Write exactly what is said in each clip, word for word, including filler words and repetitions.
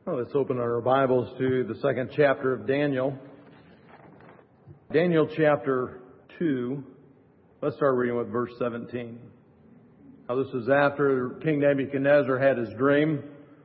Well, let's open our Bibles to the second chapter of Daniel. Daniel chapter two. Let's start reading with verse seventeen. Now, this is after King Nebuchadnezzar had his dream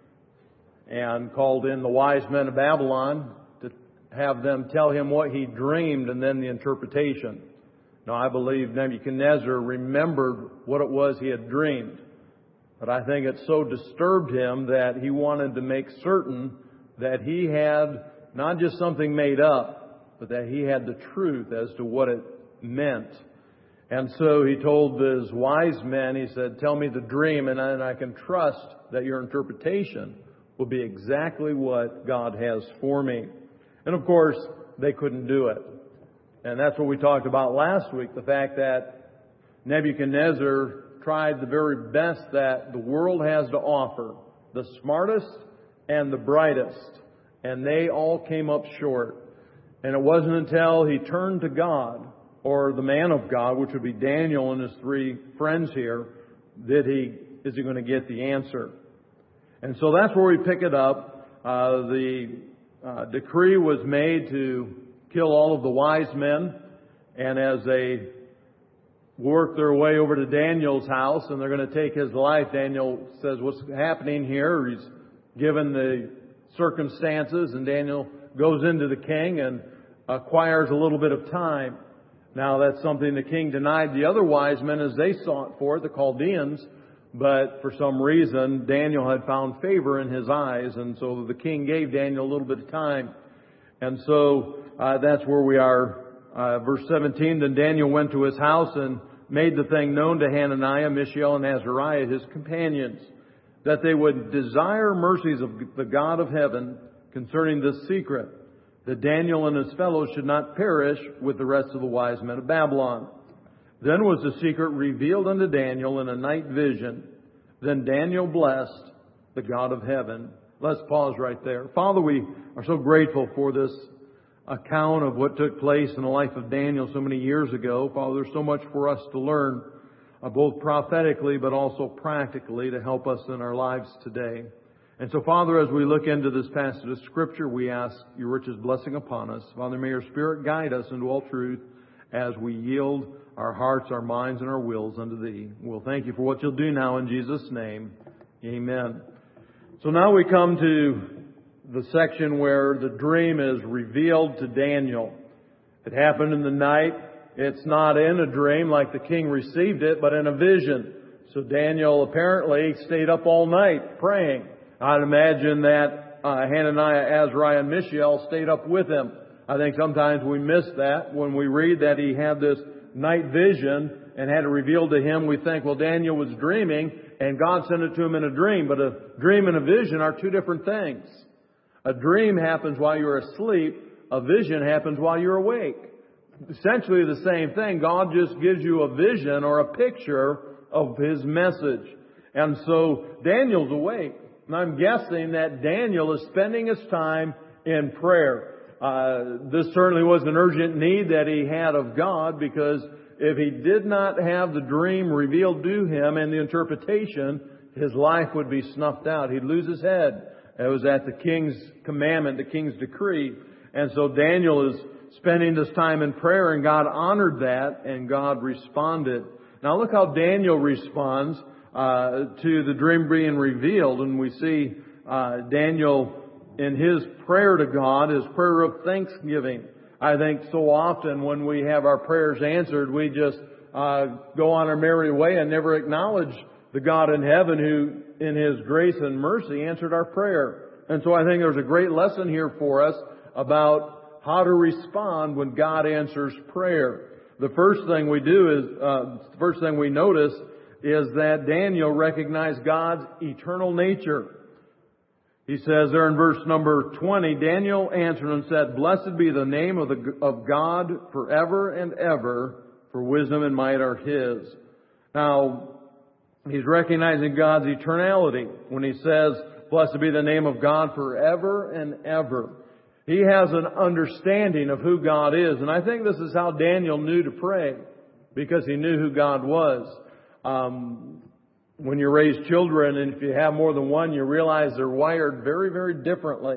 and called in the wise men of Babylon to have them tell him what he dreamed and then the interpretation. Now, I believe Nebuchadnezzar remembered what it was he had dreamed. But I think it so disturbed him that he wanted to make certain that he had not just something made up, but that he had the truth as to what it meant. And so he told his wise men, he said, tell me the dream and I, and I can trust that your interpretation will be exactly what God has for me. And of course, they couldn't do it. And that's what we talked about last week, the fact that Nebuchadnezzar tried the very best that the world has to offer, the smartest and the brightest, and they all came up short. And it wasn't until he turned to God, or the man of God, which would be Daniel and his three friends here, that he is he going to get the answer. And so that's where we pick it up. Uh, the uh, decree was made to kill all of the wise men, and as they work their way over to Daniel's house and they're going to take his life, Daniel says, what's happening here? He's given the circumstances, and Daniel goes into the king and acquires a little bit of time. Now, that's something the king denied the other wise men as they sought for it, the Chaldeans, but for some reason Daniel had found favor in his eyes, and so the king gave Daniel a little bit of time. And so uh, that's where we are. Uh, verse seventeen, then Daniel went to his house and made the thing known to Hananiah, Mishael, and Azariah, his companions, that they would desire mercies of the God of heaven concerning this secret, that Daniel and his fellows should not perish with the rest of the wise men of Babylon. Then was the secret revealed unto Daniel in a night vision. Then Daniel blessed the God of heaven. Let's pause right there. Father, we are so grateful for this account of what took place in the life of Daniel so many years ago. Father, there's so much for us to learn, uh, both prophetically but also practically, to help us in our lives today. And so, Father, as we look into this passage of Scripture, we ask your richest blessing upon us. Father, may your Spirit guide us into all truth as we yield our hearts, our minds, and our wills unto Thee. We'll thank you for what you'll do now in Jesus' name. Amen. So now we come to the section where the dream is revealed to Daniel. It happened in the night. It's not in a dream like the king received it, but in a vision. So Daniel apparently stayed up all night praying. I'd imagine that uh, Hananiah, Azariah, and Mishael stayed up with him. I think sometimes we miss that when we read that he had this night vision and had it revealed to him. We think, well, Daniel was dreaming and God sent it to him in a dream. But a dream and a vision are two different things. A dream happens while you're asleep. A vision happens while you're awake. Essentially the same thing. God just gives you a vision or a picture of His message. And so Daniel's awake. And I'm guessing that Daniel is spending his time in prayer. Uh, this certainly was an urgent need that he had of God, because if he did not have the dream revealed to him and the interpretation, his life would be snuffed out. He'd lose his head. It was at the king's commandment, the king's decree. And so Daniel is spending this time in prayer, and God honored that, and God responded. Now look how Daniel responds uh, to the dream being revealed. And we see uh, Daniel in his prayer to God, his prayer of thanksgiving. I think so often when we have our prayers answered, we just uh, go on our merry way and never acknowledge the God in heaven who, in His grace and mercy, answered our prayer. And so I think there's a great lesson here for us about how to respond when God answers prayer. The first thing we do is, uh, the first thing we notice is that Daniel recognized God's eternal nature. He says there in verse number twenty, Daniel answered and said, blessed be the name of the of God forever and ever, for wisdom and might are His. Now, he's recognizing God's eternality when he says, blessed be the name of God forever and ever. He has an understanding of who God is. And I think this is how Daniel knew to pray, because he knew who God was. Um, when you raise children, and if you have more than one, you realize they're wired very, very differently.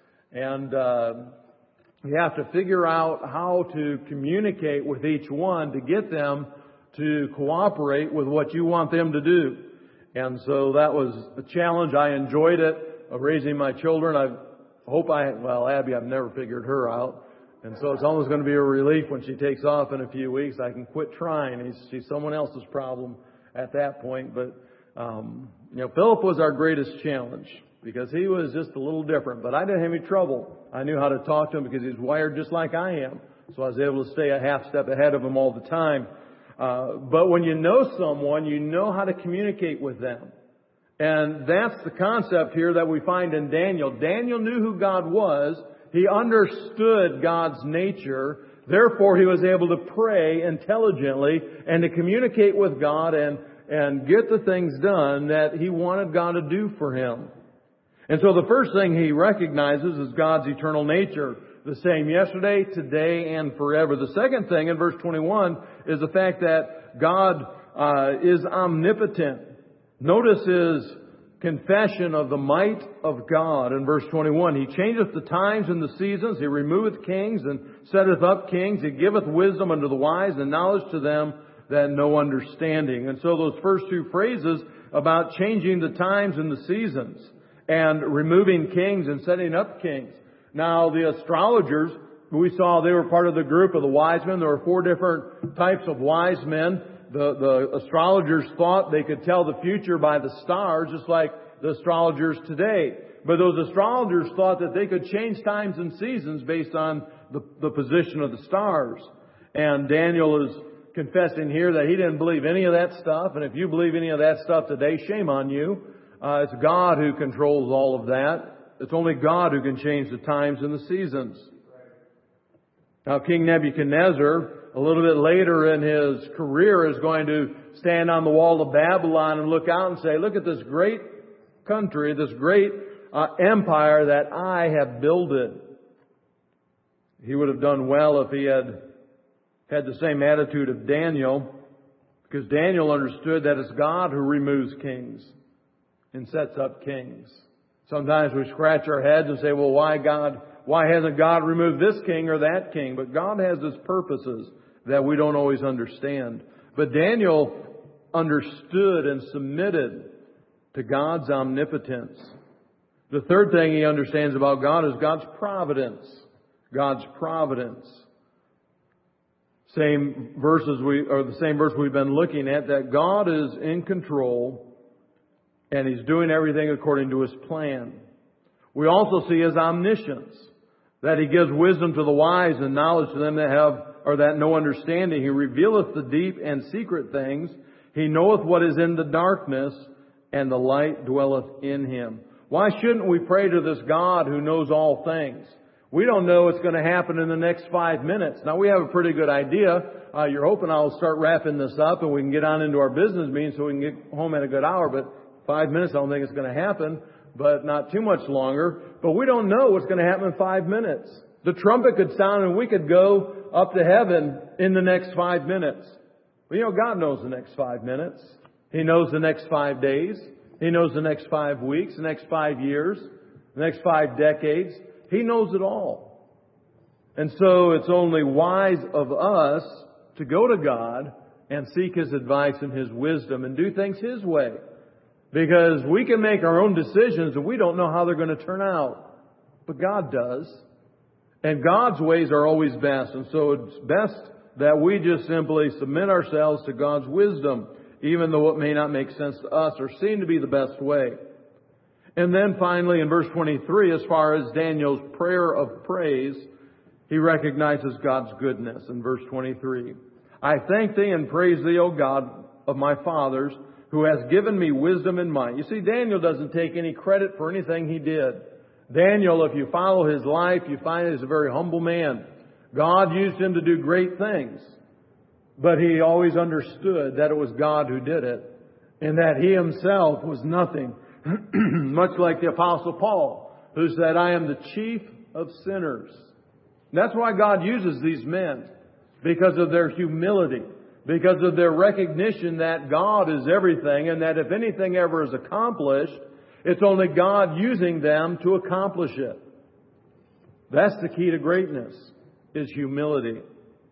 And uh, you have to figure out how to communicate with each one to get them to cooperate with what you want them to do. And so that was a challenge. I enjoyed it, of raising my children. I hope I, well, Abby, I've never figured her out. And so it's almost going to be a relief when she takes off in a few weeks. I can quit trying. He's, she's someone else's problem at that point. But, um, you know, Philip was our greatest challenge because he was just a little different. But I didn't have any trouble. I knew how to talk to him because he's wired just like I am. So I was able to stay a half step ahead of him all the time. Uh, but when you know someone, you know how to communicate with them. And that's the concept here that we find in Daniel. Daniel knew who God was. He understood God's nature. Therefore, he was able to pray intelligently and to communicate with God and, and get the things done that he wanted God to do for him. And so the first thing he recognizes is God's eternal nature. The same yesterday, today, and forever. The second thing in verse twenty-one is the fact that God uh, is omnipotent. Notice his confession of the might of God in verse twenty-one. He changeth the times and the seasons. He removeth kings and setteth up kings. He giveth wisdom unto the wise and knowledge to them that know understanding. And so those first two phrases about changing the times and the seasons and removing kings and setting up kings. Now, the astrologers, we saw they were part of the group of the wise men. There were four different types of wise men. The, the astrologers thought they could tell the future by the stars, just like the astrologers today. But those astrologers thought that they could change times and seasons based on the, the position of the stars. And Daniel is confessing here that he didn't believe any of that stuff. And if you believe any of that stuff today, shame on you. Uh, it's God who controls all of that. It's only God who can change the times and the seasons. Now, King Nebuchadnezzar, a little bit later in his career, is going to stand on the wall of Babylon and look out and say, look at this great country, this great uh, empire that I have builded. He would have done well if he had had the same attitude of Daniel, because Daniel understood that it's God who removes kings and sets up kings. Sometimes we scratch our heads and say, well, why God, why hasn't God removed this king or that king? But God has His purposes that we don't always understand. But Daniel understood and submitted to God's omnipotence. The third thing he understands about God is God's providence. God's providence. Same verses we, or the same verse we've been looking at, that God is in control and He's doing everything according to His plan. We also see His omniscience, that He gives wisdom to the wise and knowledge to them that have, or that know understanding. He revealeth the deep and secret things. He knoweth what is in the darkness, and the light dwelleth in Him. Why shouldn't we pray to this God who knows all things? We don't know what's going to happen in the next five minutes. Now, we have a pretty good idea. Uh, you're hoping I'll start wrapping this up and we can get on into our business meeting so we can get home at a good hour. But five minutes, I don't think it's going to happen, but not too much longer. But we don't know what's going to happen in five minutes. The trumpet could sound and we could go up to heaven in the next five minutes. Well, you know, God knows the next five minutes. He knows the next five days. He knows the next five weeks, the next five years, the next five decades. He knows it all. And so it's only wise of us to go to God and seek His advice and His wisdom and do things His way. Because we can make our own decisions and we don't know how they're going to turn out. But God does. And God's ways are always best. And so it's best that we just simply submit ourselves to God's wisdom, even though it may not make sense to us or seem to be the best way. And then finally in verse twenty-three, as far as Daniel's prayer of praise, he recognizes God's goodness in verse twenty-three. I thank Thee and praise Thee, O God of my fathers, who has given me wisdom and might. You see, Daniel doesn't take any credit for anything he did. Daniel, if you follow his life, you find he's a very humble man. God used him to do great things. But he always understood that it was God who did it. And that he himself was nothing. Much like the Apostle Paul, who said, I am the chief of sinners. And that's why God uses these men. Because of their humility. because of their recognition that God is everything, and that if anything ever is accomplished, it's only God using them to accomplish it. That's the key to greatness, is humility.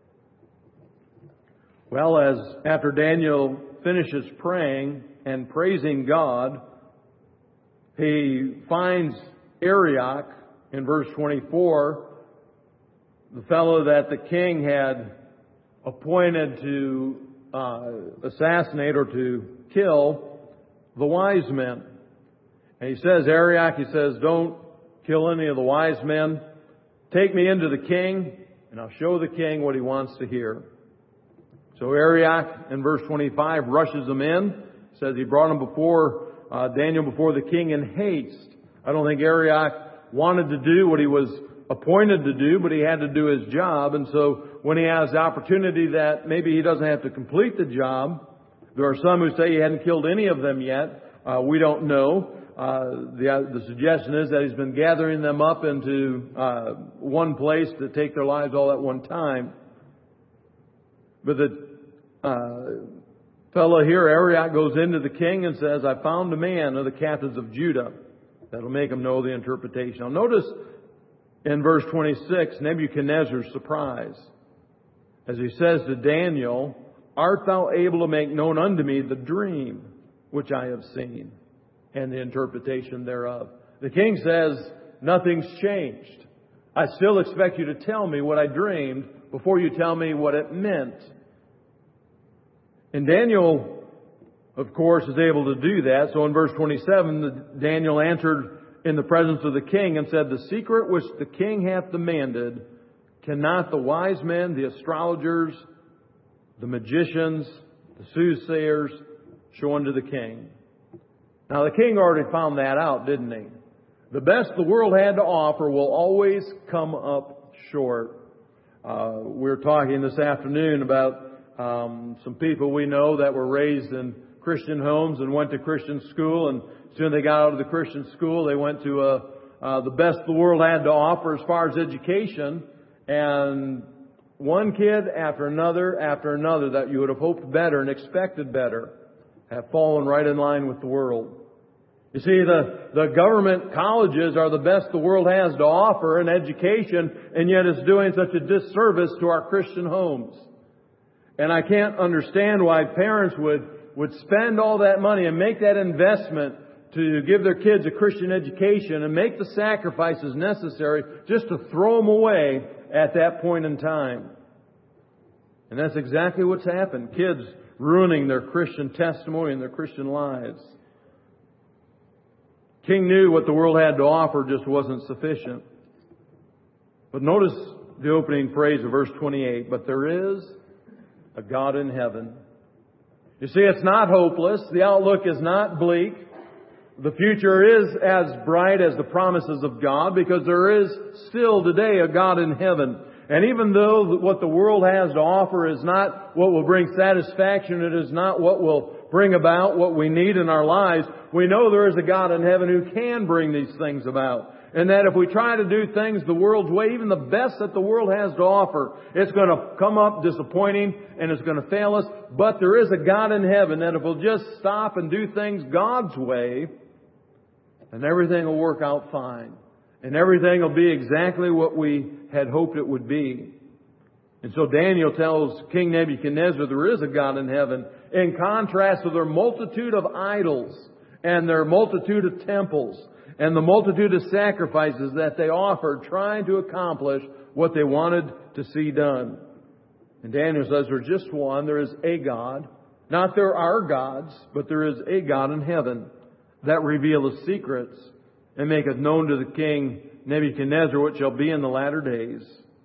Well, as after Daniel finishes praying and praising God, he finds Arioch in verse twenty-four, the fellow that the king had appointed to uh, assassinate or to kill the wise men. And he says, Arioch, he says, don't kill any of the wise men. Take me into the king, and I'll show the king what he wants to hear. So Arioch, in verse twenty-five, rushes them in. Says he brought him before uh, Daniel before the king in haste. I don't think Arioch wanted to do what he was appointed to do, but he had to do his job. And so when he has the opportunity that maybe he doesn't have to complete the job, there are some who say he hadn't killed any of them yet. Uh, we don't know. Uh, the, the suggestion is that he's been gathering them up into uh, one place to take their lives all at one time. But the uh, fellow here, Arioch, goes into the king and says, I found a man of the captains of Judah that'll make him know the interpretation. Now notice in verse twenty-six, Nebuchadnezzar's surprise. As he says to Daniel, art thou able to make known unto me the dream which I have seen, and the interpretation thereof? The king says, nothing's changed. I still expect you to tell me what I dreamed before you tell me what it meant. And Daniel, of course, is able to do that. So in verse twenty-seven, Daniel answered in the presence of the king and said, the secret which the king hath demanded, cannot the wise men, the astrologers, the magicians, the soothsayers show unto the king? Now the king already found that out, didn't he? The best the world had to offer will always come up short. Uh, we were talking this afternoon about um, some people we know that were raised in Christian homes and went to Christian school, and as soon as they got out of the Christian school, they went to uh, uh, the best the world had to offer as far as education, and one kid after another after another that you would have hoped better and expected better have fallen right in line with the world. You see, the, the government colleges are the best the world has to offer in education, and yet it's doing such a disservice to our Christian homes. And I can't understand why parents would, would spend all that money and make that investment to give their kids a Christian education and make the sacrifices necessary just to throw them away at that point in time. And that's exactly what's happened. Kids ruining their Christian testimony and their Christian lives. King knew what the world had to offer just wasn't sufficient. But notice the opening phrase of verse twenty-eight. But there is a God in heaven. You see, it's not hopeless. The outlook is not bleak. The future is as bright as the promises of God, because there is still today a God in heaven. And even though what the world has to offer is not what will bring satisfaction, it is not what will bring about what we need in our lives, we know there is a God in heaven who can bring these things about. And that if we try to do things the world's way, even the best that the world has to offer, it's going to come up disappointing and it's going to fail us. But there is a God in heaven that if we'll just stop and do things God's way, then everything will work out fine. And everything will be exactly what we had hoped it would be. And so Daniel tells King Nebuchadnezzar there is a God in heaven, in contrast to their multitude of idols and their multitude of temples and the multitude of sacrifices that they offered trying to accomplish what they wanted to see done. And Daniel says there's just one. There is a God. Not there are gods, but there is a God in heaven that revealeth secrets and maketh known to the king Nebuchadnezzar what shall be in the latter days.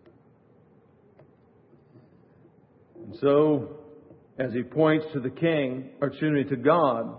And so, as he points to the king, or excuse me, to God,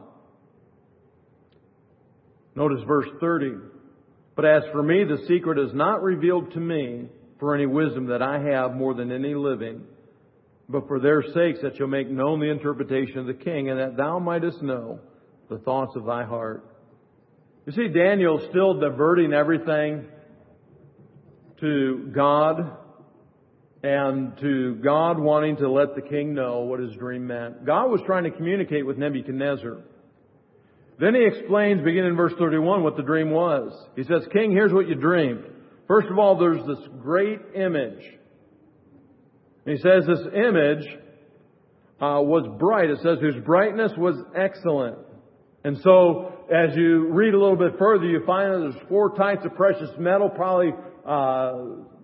notice verse thirty. But as for me, the secret is not revealed to me for any wisdom that I have more than any living, but for their sakes that shall make known the interpretation of the king, and that thou mightest know the thoughts of thy heart. You see, Daniel's still diverting everything to God and to God wanting to let the king know what his dream meant. God was trying to communicate with Nebuchadnezzar. Then he explains, beginning in verse thirty-one, what the dream was. He says, King, here's what you dreamed. First of all, there's this great image. And he says this image uh, was bright. It says whose brightness was excellent. And so, as you read a little bit further, you find that there's four types of precious metal, probably uh,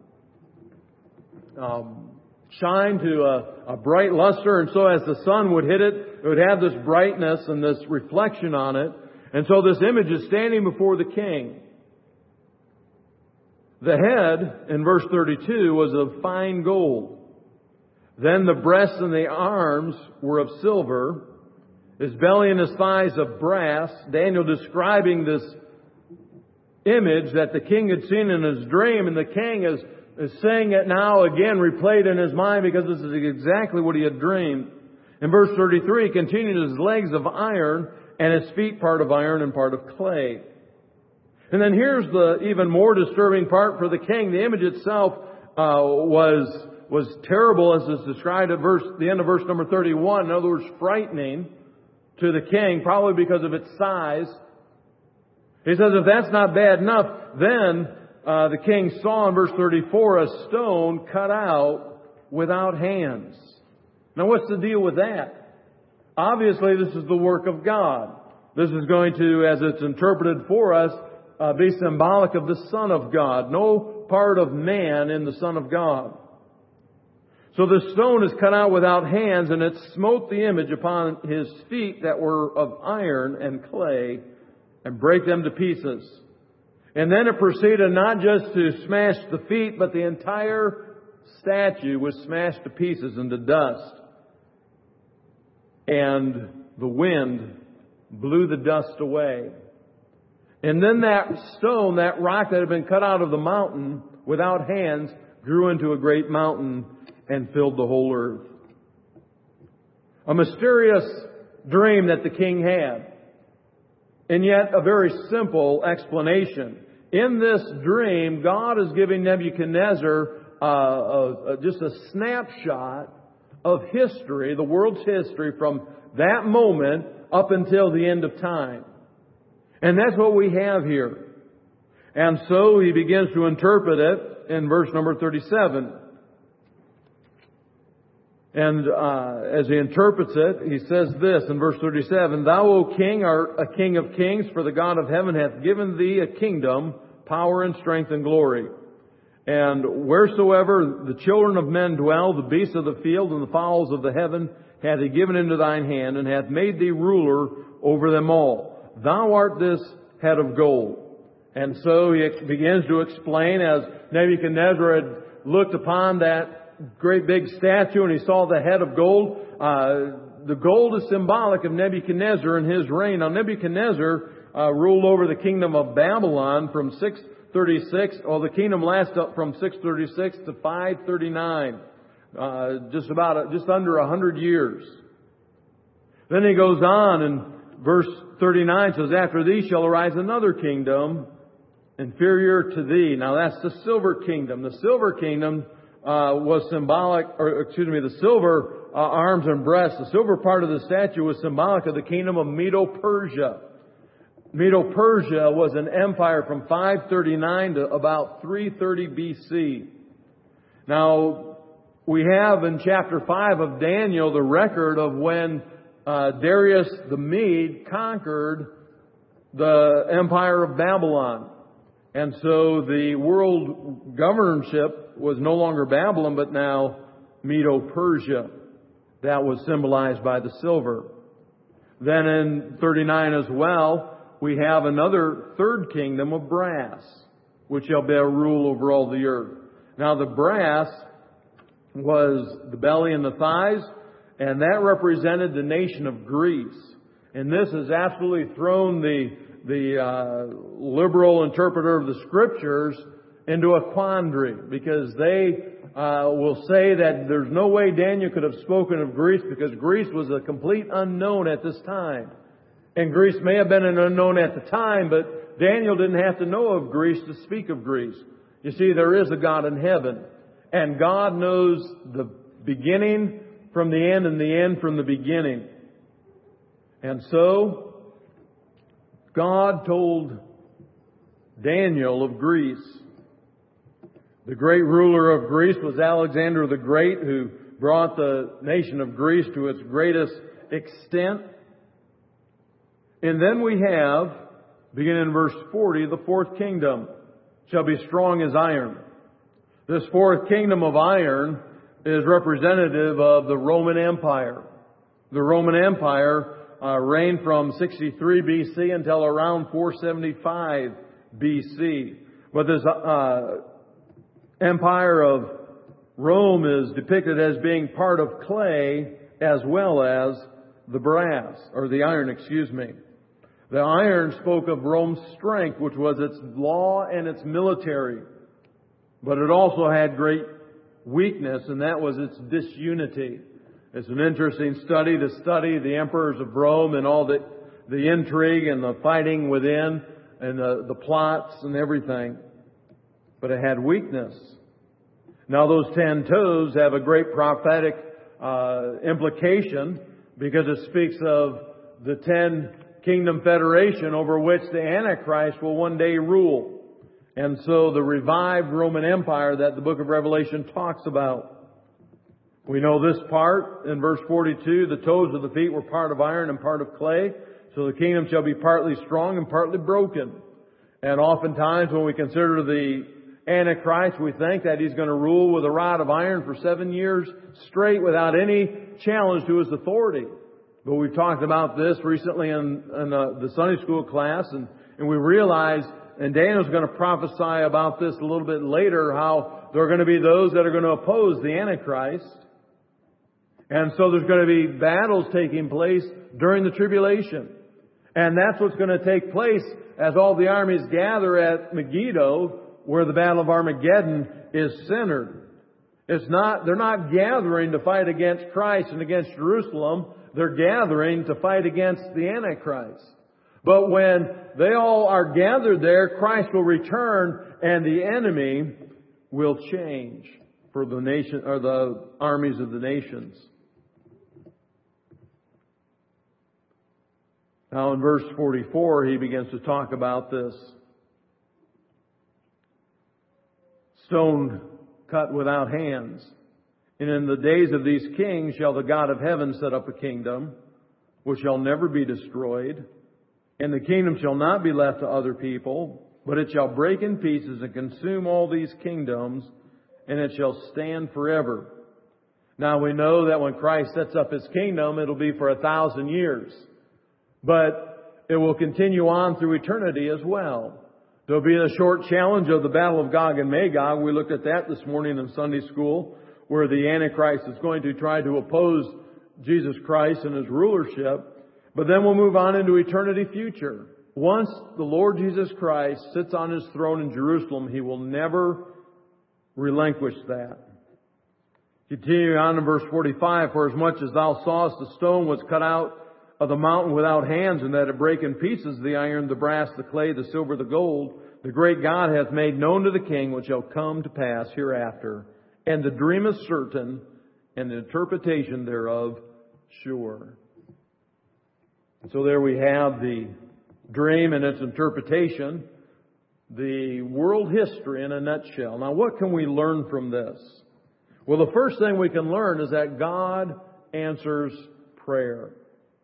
um, shine to a, a bright luster. And so, as the sun would hit it, it would have this brightness and this reflection on it. And so, this image is standing before the king. The head, in verse thirty-two, was of fine gold. Then the breasts and the arms were of silver. His belly and his thighs of brass. Daniel describing this image that the king had seen in his dream. And the king is, is saying it now again, replayed in his mind, because this is exactly what he had dreamed. In verse thirty-three, he continued, his legs of iron and his feet part of iron and part of clay. And then here's the even more disturbing part for the king. The image itself uh, was was terrible, as is described at verse the end of verse number thirty-one. In other words, frightening to the king, probably because of its size. He says, if that's not bad enough, then uh, the king saw in verse thirty-four a stone cut out without hands. Now, what's the deal with that? Obviously, this is the work of God. This is going to, as it's interpreted for us, uh, be symbolic of the Son of God. No part of man in the Son of God. So the stone is cut out without hands, and it smote the image upon his feet that were of iron and clay, and brake them to pieces. And then it proceeded not just to smash the feet, but the entire statue was smashed to pieces into dust. And the wind blew the dust away. And then that stone, that rock that had been cut out of the mountain without hands, grew into a great mountain and filled the whole earth. A mysterious dream that the king had. And yet a very simple explanation. In this dream, God is giving Nebuchadnezzar uh, a, a, just a snapshot of history, the world's history, from that moment up until the end of time. And that's what we have here. And so he begins to interpret it in verse number thirty-seven. And uh, as he interprets it, he says this in verse thirty-seven, Thou, O King, art a King of kings, for the God of heaven hath given thee a kingdom, power and strength and glory. And wheresoever the children of men dwell, the beasts of the field and the fowls of the heaven hath he given into thine hand, and hath made thee ruler over them all. Thou art this head of gold. And so he begins to explain, as Nebuchadnezzar had looked upon that great big statue and he saw the head of gold. Uh, the gold is symbolic of Nebuchadnezzar and his reign. Now Nebuchadnezzar uh, ruled over the kingdom of Babylon from six thirty-six. Well, the kingdom lasted up from six thirty-six to five thirty-nine. Uh, just about, a, just under a hundred years. Then he goes on, and verse thirty-nine says, After thee shall arise another kingdom inferior to thee. Now that's the silver kingdom. The silver kingdom Uh, was symbolic, or excuse me, the silver uh, arms and breasts, the silver part of the statue was symbolic of the kingdom of Medo-Persia. Medo-Persia was an empire from five thirty-nine to about three thirty B C. Now, we have in chapter five of Daniel the record of when uh, Darius the Mede conquered the empire of Babylon. And so the world governorship was no longer Babylon, but now Medo-Persia. That was symbolized by the silver. Then in thirty-nine as well, we have another third kingdom of brass, which shall bear rule over all the earth. Now the brass was the belly and the thighs, and that represented the nation of Greece. And this has absolutely thrown the the uh, liberal interpreter of the Scriptures into a quandary, because they uh, will say that there's no way Daniel could have spoken of Greece, because Greece was a complete unknown at this time. And Greece may have been an unknown at the time, but Daniel didn't have to know of Greece to speak of Greece. You see, there is a God in heaven. And God knows the beginning from the end and the end from the beginning. And so, God told Daniel of Greece. The great ruler of Greece was Alexander the Great, who brought the nation of Greece to its greatest extent. And then we have, beginning in verse forty, the fourth kingdom shall be strong as iron. This fourth kingdom of iron is representative of the Roman Empire. The Roman Empire uh, reigned from sixty-three B C until around four seventy-five B C. But this uh, empire of Rome is depicted as being part of clay as well as the brass, or the iron, excuse me. The iron spoke of Rome's strength, which was its law and its military. But it also had great weakness, and that was its disunity. It's an interesting study to study the emperors of Rome and all the, the intrigue and the fighting within and the, the plots and everything. But it had weakness. Now those ten toes have a great prophetic uh, implication because it speaks of the ten kingdom federation over which the Antichrist will one day rule. And so the revived Roman Empire that the book of Revelation talks about. We know this part in verse forty-two, the toes of the feet were part of iron and part of clay. So the kingdom shall be partly strong and partly broken. And oftentimes when we consider the Antichrist, we think that he's going to rule with a rod of iron for seven years straight without any challenge to his authority. But we've talked about this recently in, in uh, the Sunday school class, and, and we realize, and Daniel's going to prophesy about this a little bit later, how there are going to be those that are going to oppose the Antichrist. And so there's going to be battles taking place during the tribulation. And that's what's going to take place as all the armies gather at Megiddo, where the Battle of Armageddon is centered. It's not, they're not gathering to fight against Christ and against Jerusalem. They're gathering to fight against the Antichrist. But when they all are gathered there, Christ will return and the enemy will change for the nation, or the armies of the nations. Now in verse forty-four, he begins to talk about this stone cut without hands. And in the days of these kings shall the God of heaven set up a kingdom which shall never be destroyed. And the kingdom shall not be left to other people, but it shall break in pieces and consume all these kingdoms, and it shall stand forever. Now we know that when Christ sets up His kingdom, it'll be for a thousand years. But it will continue on through eternity as well. There'll be a short challenge of the Battle of Gog and Magog. We looked at that this morning in Sunday school, where the Antichrist is going to try to oppose Jesus Christ and His rulership. But then we'll move on into eternity future. Once the Lord Jesus Christ sits on His throne in Jerusalem, He will never relinquish that. Continuing on in verse forty-five, for as much as thou sawest the stone was cut out of the mountain without hands, and that it break in pieces the iron, the brass, the clay, the silver, the gold, the great God hath made known to the king what shall come to pass hereafter. And the dream is certain, and the interpretation thereof sure. So there we have the dream and its interpretation, the world history in a nutshell. Now what can we learn from this? Well, the first thing we can learn is that God answers prayer.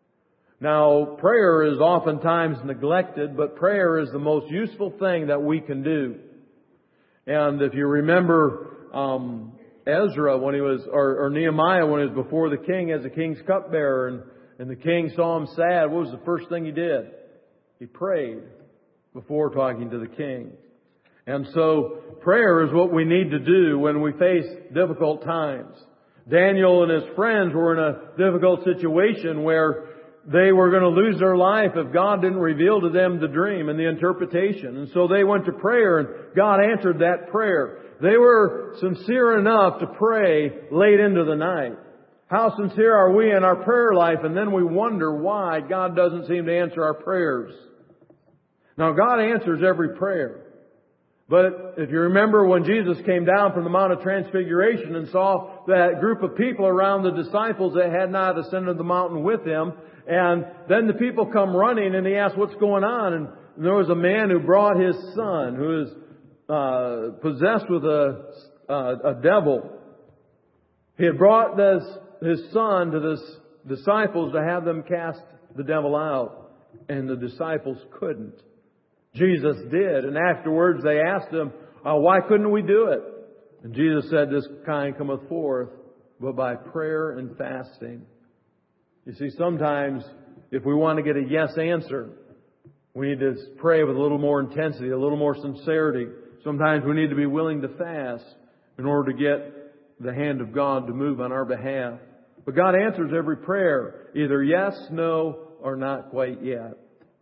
Now, prayer is oftentimes neglected, but prayer is the most useful thing that we can do. And if you remember um, Ezra when he was, or, or Nehemiah when he was before the king as the king's cupbearer, and, and the king saw him sad, what was the first thing he did? He prayed before talking to the king. And so prayer is what we need to do when we face difficult times. Daniel and his friends were in a difficult situation where they were going to lose their life if God didn't reveal to them the dream and the interpretation. And so they went to prayer, and God answered that prayer. They were sincere enough to pray late into the night. How sincere are we in our prayer life? And then we wonder why God doesn't seem to answer our prayers. Now, God answers every prayer. But if you remember when Jesus came down from the Mount of Transfiguration and saw that group of people around the disciples that had not ascended the mountain with Him, and then the people come running and He asked, what's going on? And there was a man who brought his son, who is uh, possessed with a, uh, a devil. He had brought this, his son to the disciples to have them cast the devil out. And the disciples couldn't. Jesus did. And afterwards they asked Him, uh, why couldn't we do it? And Jesus said, this kind cometh forth, but by prayer and fasting. You see, sometimes if we want to get a yes answer, we need to pray with a little more intensity, a little more sincerity. Sometimes we need to be willing to fast in order to get the hand of God to move on our behalf. But God answers every prayer, either yes, no, or not quite yet.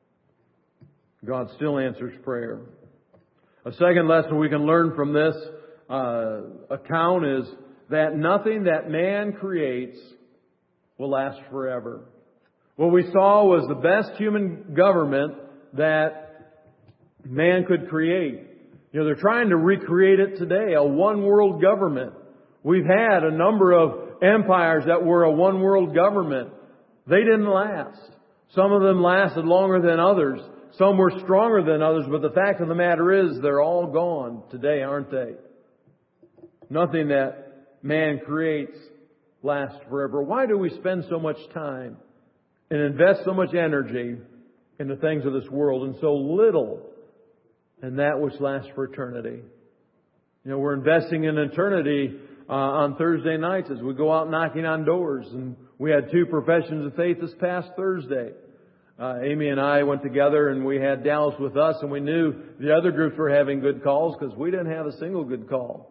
God still answers prayer. A second lesson we can learn from this uh, account is that nothing that man creates will last forever. What we saw was the best human government that man could create. You know, they're trying to recreate it today, a one-world government. We've had a number of empires that were a one-world government. They didn't last. Some of them lasted longer than others. Some were stronger than others, but the fact of the matter is they're all gone today, aren't they? Nothing that man creates lasts forever. Why do we spend so much time and invest so much energy in the things of this world and so little in that which lasts for eternity? You know, we're investing in eternity uh, on Thursday nights as we go out knocking on doors. And we had two professions of faith this past Thursday. Uh, Amy and I went together and we had Dallas with us, and we knew the other groups were having good calls because we didn't have a single good call.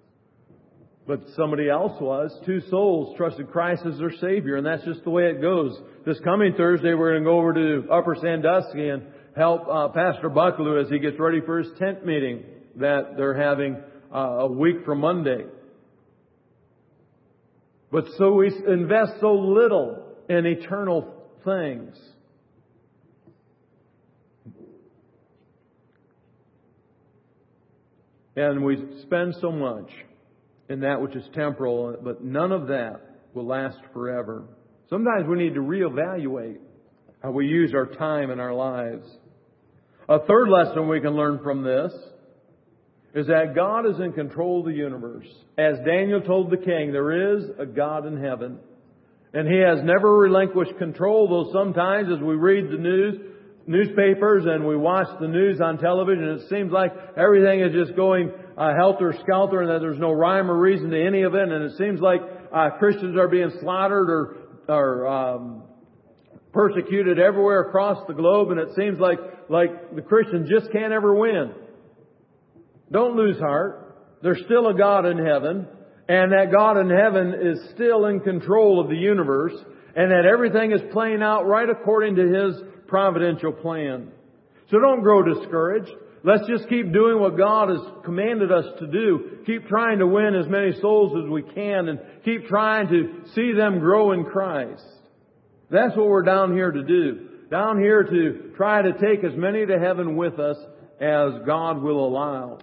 But somebody else was. Two souls trusted Christ as their Savior, and that's just the way it goes. This coming Thursday, we're going to go over to Upper Sandusky and help uh, Pastor Bucklew as he gets ready for his tent meeting that they're having uh, a week from Monday. But so we invest so little in eternal things. And we spend so much in that which is temporal, but none of that will last forever. Sometimes we need to reevaluate how we use our time in our lives. A third lesson we can learn from this is that God is in control of the universe. As Daniel told the king, there is a God in heaven. And He has never relinquished control, though sometimes as we read the news, newspapers and we watch the news on television, it seems like everything is just going uh, helter-skelter and that there's no rhyme or reason to any of it. And it seems like uh, Christians are being slaughtered or, or um, persecuted everywhere across the globe. And it seems like, like the Christians just can't ever win. Don't lose heart. There's still a God in heaven. And that God in heaven is still in control of the universe. And that everything is playing out right according to His providential plan. So don't grow discouraged. Let's just keep doing what God has commanded us to do. Keep trying to win as many souls as we can and keep trying to see them grow in Christ. That's what we're down here to do. Down here to try to take as many to heaven with us as God will allow.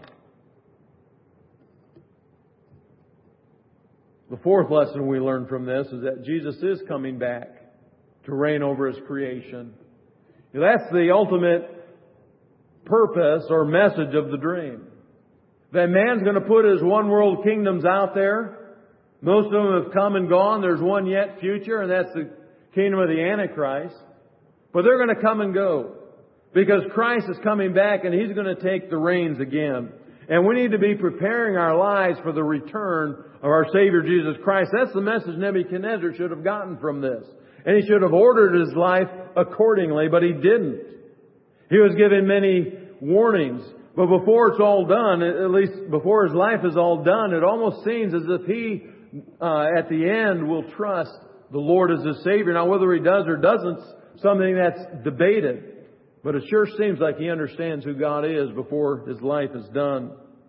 The fourth lesson we learn from this is that Jesus is coming back to reign over His creation. That's the ultimate purpose or message of the dream. That man's going to put his one world kingdoms out there. Most of them have come and gone. There's one yet future, and that's the kingdom of the Antichrist. But they're going to come and go. Because Christ is coming back and He's going to take the reins again. And we need to be preparing our lives for the return of our Savior Jesus Christ. That's the message Nebuchadnezzar should have gotten from this. And he should have ordered his life accordingly, but he didn't. He was given many warnings. But before it's all done, at least before his life is all done, it almost seems as if he, uh, at the end, will trust the Lord as his Savior. Now, whether he does or doesn't, something that's debated. But it sure seems like he understands who God is before his life is done.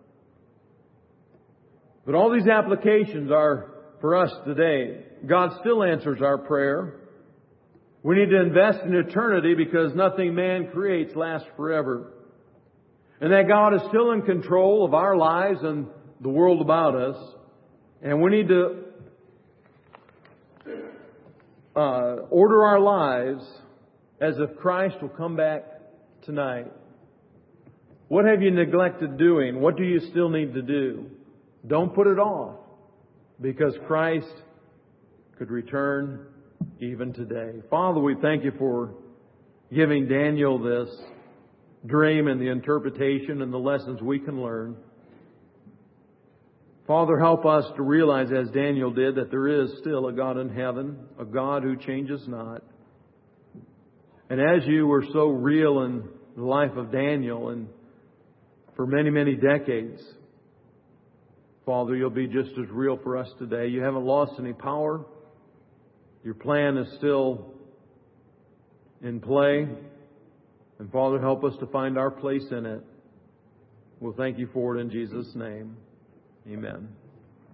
But all these applications are for us today. God still answers our prayer. We need to invest in eternity because nothing man creates lasts forever. And that God is still in control of our lives and the world about us. And we need to uh, order our lives as if Christ will come back tonight. What have you neglected doing? What do you still need to do? Don't put it off, because Christ could return even today. Father, we thank you for giving Daniel this dream and the interpretation and the lessons we can learn. Father, help us to realize, as Daniel did, that there is still a God in heaven, a God who changes not. And as you were so real in the life of Daniel and for many, many decades, Father, you'll be just as real for us today. You haven't lost any power. Your plan is still in play. And Father, help us to find our place in it. We'll thank you for it in Jesus' name. Amen.